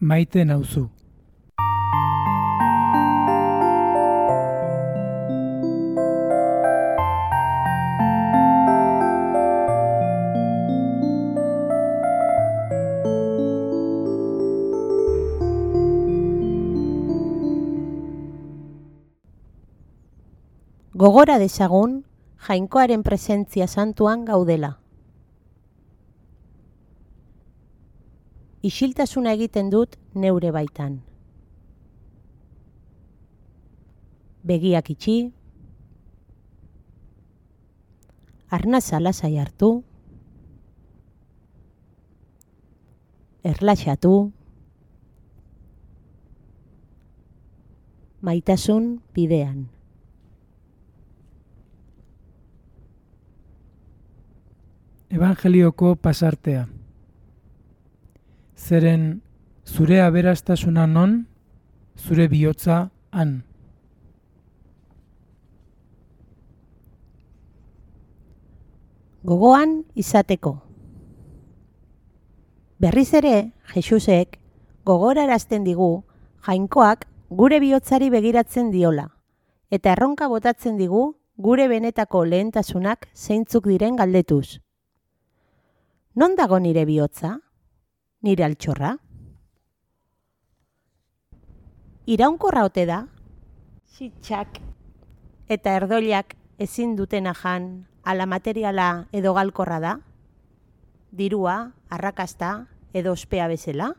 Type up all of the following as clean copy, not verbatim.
Maite nauzu. Gogora dezagun, Jainkoaren presentzia santuan gaudela. Isiltasuna egiten dut neure baitan. Begiak itxi, arnasa lasai hartu, erlaxatu, maitasun bidean. Evangelioko pasartea. Zeren zure aberastasuna non, zure bihotza han. Gogoan izateko. Berriz ere, Jesusek gogorarazten digu Jainkoak gure bihotzari begiratzen diola, eta erronka botatzen digu gure benetako lehentasunak zeintzuk diren galdetuz. Non dago nire bihotza? Nire altxorra? Iraunkorra ote da? Sitxak eta erdoilak ezin dutena jan, ala materiala edo galkorra da? Dirua, arrakasta edo ospea bezala?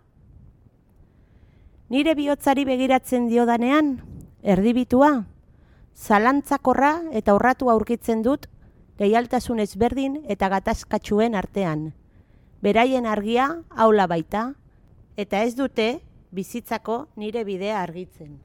Nire bihotzari begiratzen diodanean, erdibitua, zalantzakorra eta urratu aurkitzen dut leialtasun ezberdin eta gatazkatsuen artean. Beraien argia aula baita, eta ez dute bizitzako nire bidea argitzen.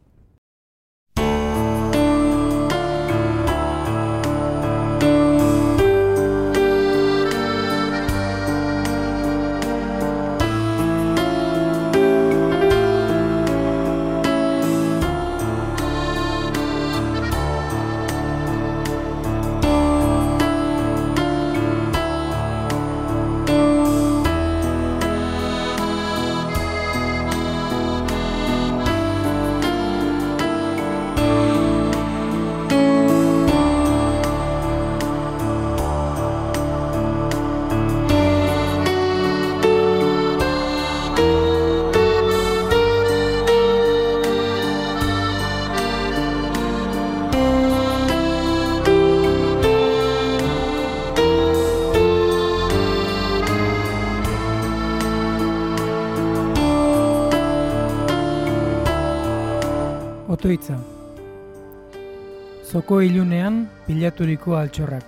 Otoitza. Zoko ilunean pilaturiko altxorrak.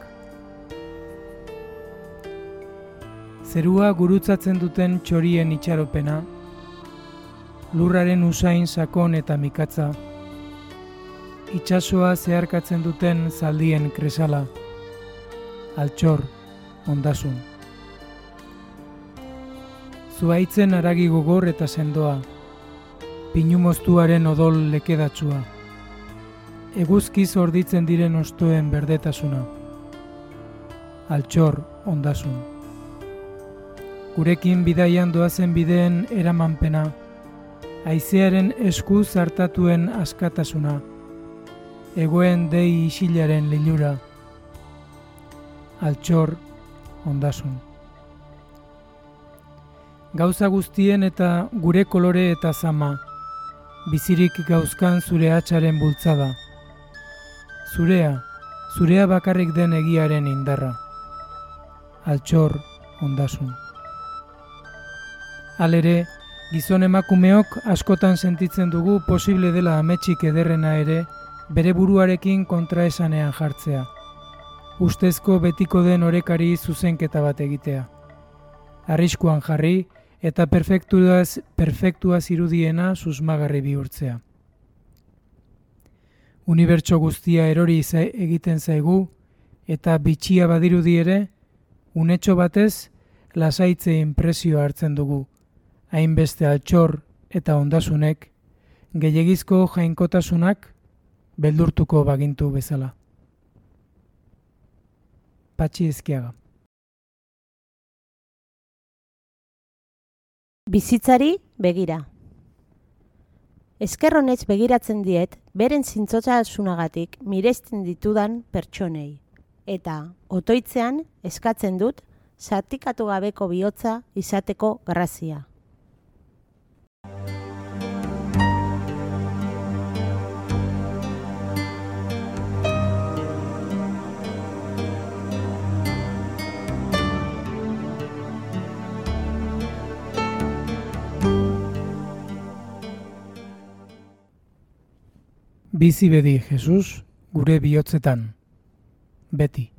Zerua gurutzatzen duten txorien itxaropena, lurraren usain sakon eta mikatza, itsasoa zeharkatzen duten zaldien kresala, altxor, ondasun. Zuhaitzen haragi gogor eta sendoa, pinu moztuaren odol lekedatsua, eguzkiz orditzen diren ostoen berdetasuna, altxor, ondasun. Gurekin bidaian doazen bideen eramanpena, haizearen eskuz hartatuen askatasuna, egoen dei isilaren lilura, altxor, ondasun. Gauza guztien eta gure kolore eta zama, bizirik gauzkan zure hatsaren bultzada. Zurea bakarrik den egiaren indarra. Altxor, ondasun. Halere, gizon emakumeok askotan sentitzen dugu posible dela ametsik ederrena ere bere buruarekin kontraesanean jartzea. Ustezko betiko den orekari zuzenketa bat egitea. Arriskuan jarri eta perfektuaz irudiena susmagarri bihurtzea. Unibertso guztia erori egiten zaigu eta bitxia badirudi ere, unetxo batez lasaitze inpresioa hartzen dugu, hainbeste altxor eta ondasunek, gehiegizko jainkotasunak beldurtuko bagintu bezala. Patxi Ezkiaga. Bizitzari begira. Esker honez begiratzen diet, beren zintzotasunagatik miresten ditudan pertsonei. Eta, otoitzean, eskatzen dut, zatikatu gabeko bihotza izateko grazia. Bizi bedi Jesus, gure bihotzetan. Beti.